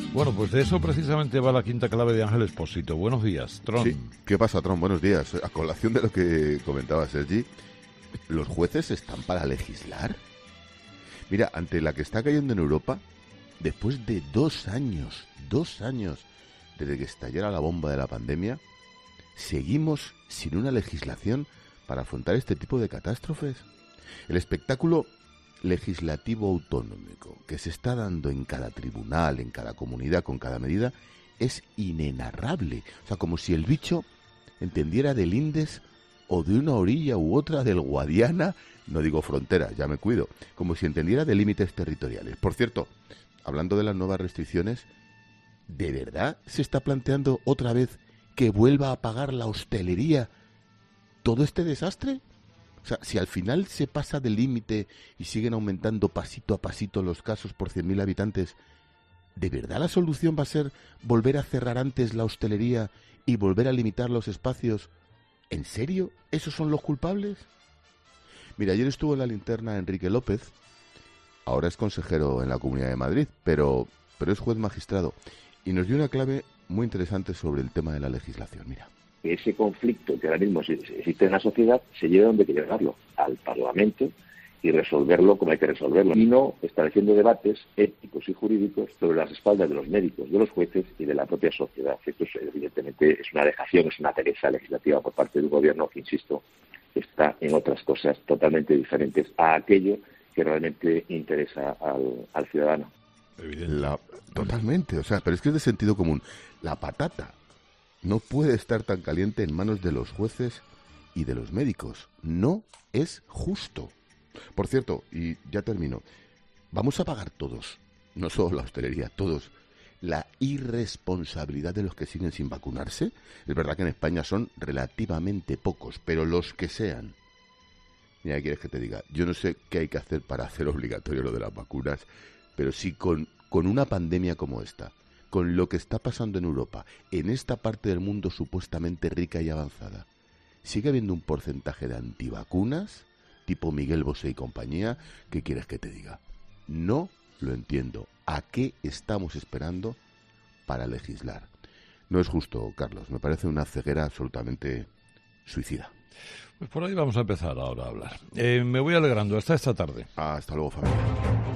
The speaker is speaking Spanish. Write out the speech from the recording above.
Bueno, pues de eso precisamente va la quinta clave de Ángel Expósito. Buenos días, Tron. Sí. ¿Qué pasa, Tron? Buenos días. A colación de lo que comentaba Sergi, ¿los jueces están para legislar? Mira, ante la que está cayendo en Europa, después de 2 años desde que estallara la bomba de la pandemia, seguimos sin una legislación para afrontar este tipo de catástrofes. El espectáculo legislativo autonómico que se está dando en cada tribunal, en cada comunidad, con cada medida, es inenarrable. O sea, como si el bicho entendiera del Indes o de una orilla u otra del Guadiana, no digo frontera, ya me cuido, como si entendiera de límites territoriales. Por cierto, hablando de las nuevas restricciones, ¿de verdad se está planteando otra vez que vuelva a pagar la hostelería todo este desastre? O sea, si al final se pasa del límite y siguen aumentando pasito a pasito los casos por 100.000 habitantes, ¿de verdad la solución va a ser volver a cerrar antes la hostelería y volver a limitar los espacios? ¿En serio? ¿Esos son los culpables? Mira, ayer estuvo en la linterna Enrique López, ahora es consejero en la Comunidad de Madrid, pero es juez magistrado, y nos dio una clave muy interesante sobre el tema de la legislación. Mira. Ese conflicto que ahora mismo existe en la sociedad se lleva donde hay que llevarlo, al Parlamento, y resolverlo como hay que resolverlo, y no estableciendo debates éticos y jurídicos sobre las espaldas de los médicos, de los jueces y de la propia sociedad. Esto evidentemente es una dejación, es una pereza legislativa por parte del gobierno que, insisto, está en otras cosas totalmente diferentes a aquello que realmente interesa al ciudadano. Totalmente, o sea, pero es que es de sentido común. La patata no puede estar tan caliente en manos de los jueces y de los médicos. No es justo. Por cierto, y ya termino, vamos a pagar todos, no solo la hostelería, todos, la irresponsabilidad de los que siguen sin vacunarse. Es verdad que en España son relativamente pocos, pero los que sean. Mira, ¿qué quieres que te diga? Yo no sé qué hay que hacer para hacer obligatorio lo de las vacunas, pero si con una pandemia como esta, con lo que está pasando en Europa, en esta parte del mundo supuestamente rica y avanzada, sigue habiendo un porcentaje de antivacunas, tipo Miguel Bosé y compañía, ¿qué quieres que te diga? No lo entiendo. ¿A qué estamos esperando para legislar? No es justo, Carlos. Me parece una ceguera absolutamente suicida. Pues por ahí vamos a empezar ahora a hablar. Me voy alegrando. Hasta esta tarde. Hasta luego, familia.